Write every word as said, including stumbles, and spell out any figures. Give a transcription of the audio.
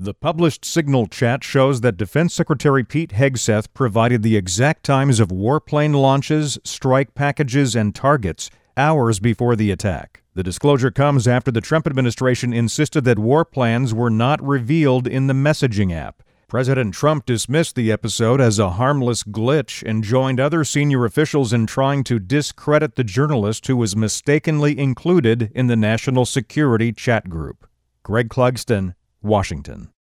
The published Signal chat shows that Defense Secretary Pete Hegseth provided the exact times of warplane launches, strike packages, and targets hours before the attack. The disclosure comes after the Trump administration insisted that war plans were not revealed in the messaging app. President Trump dismissed the episode as a harmless glitch and joined other senior officials in trying to discredit the journalist who was mistakenly included in the national security chat group. Greg Clugston, Washington.